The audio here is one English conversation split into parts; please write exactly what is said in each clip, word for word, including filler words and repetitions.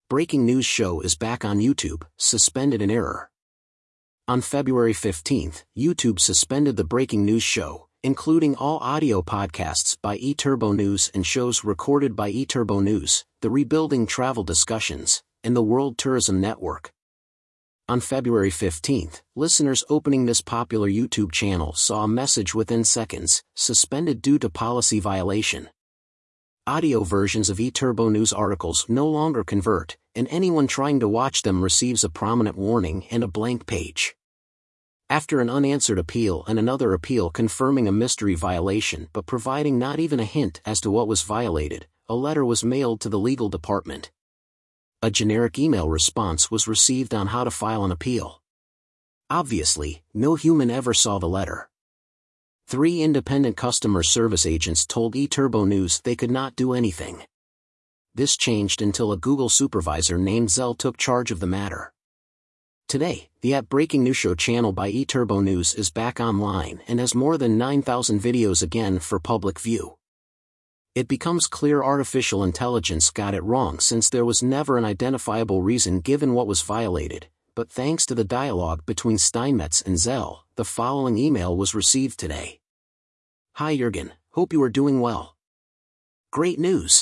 breaking news show is back on YouTube, suspended in error. On February fifteenth, YouTube suspended the breaking news show, including all audio podcasts by eTurbo News and shows recorded by eTurbo News, the Rebuilding Travel Discussions, and the World Tourism Network. On February fifteenth, listeners opening this popular YouTube channel saw a message within seconds, suspended due to policy violation. Audio versions of eTurbo News articles no longer convert, and anyone trying to watch them receives a prominent warning and a blank page. After an unanswered appeal and another appeal confirming a mystery violation but providing not even a hint as to what was violated, a letter was mailed to the legal department. A generic email response was received on how to file an appeal. Obviously, no human ever saw the letter. Three independent customer service agents told eTurbo News they could not do anything. This changed until a Google supervisor named Zell took charge of the matter. Today, the At Breaking News Show channel by eTurbo News is back online and has more than nine thousand videos again for public view. It becomes clear artificial intelligence got it wrong since there was never an identifiable reason given what was violated, but thanks to the dialogue between Steinmetz and Zell, the following email was received today. Hi Jürgen, hope you are doing well. Great news!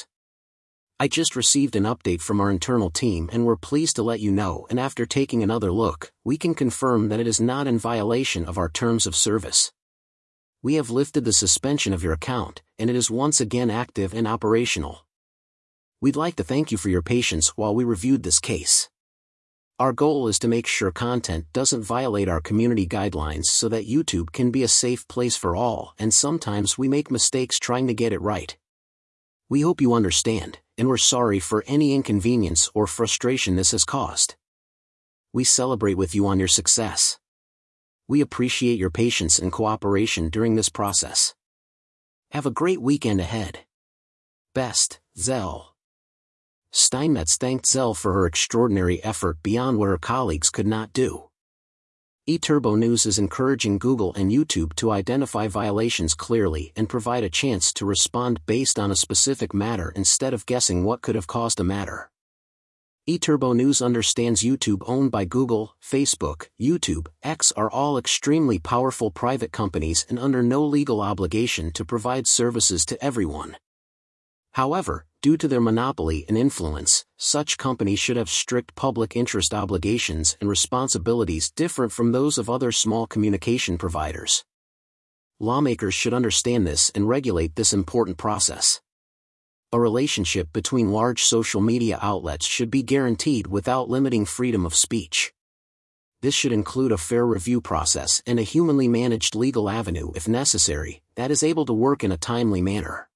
I just received an update from our internal team and we're pleased to let you know, and after taking another look, we can confirm that it is not in violation of our terms of service. We have lifted the suspension of your account, and it is once again active and operational. We'd like to thank you for your patience while we reviewed this case. Our goal is to make sure content doesn't violate our community guidelines so that YouTube can be a safe place for all, and sometimes we make mistakes trying to get it right. We hope you understand, and we're sorry for any inconvenience or frustration this has caused. We celebrate with you on your success. We appreciate your patience and cooperation during this process. Have a great weekend ahead. Best, Zell. Steinmetz thanked Zell for her extraordinary effort beyond what her colleagues could not do. eTurbo News is encouraging Google and YouTube to identify violations clearly and provide a chance to respond based on a specific matter instead of guessing what could have caused a matter. eTurbo News understands YouTube owned by Google, Facebook, YouTube, X are all extremely powerful private companies and under no legal obligation to provide services to everyone. However, due to their monopoly and influence, such companies should have strict public interest obligations and responsibilities different from those of other small communication providers. Lawmakers should understand this and regulate this important process. A relationship between large social media outlets should be guaranteed without limiting freedom of speech. This should include a fair review process and a humanly managed legal avenue if necessary, that is able to work in a timely manner.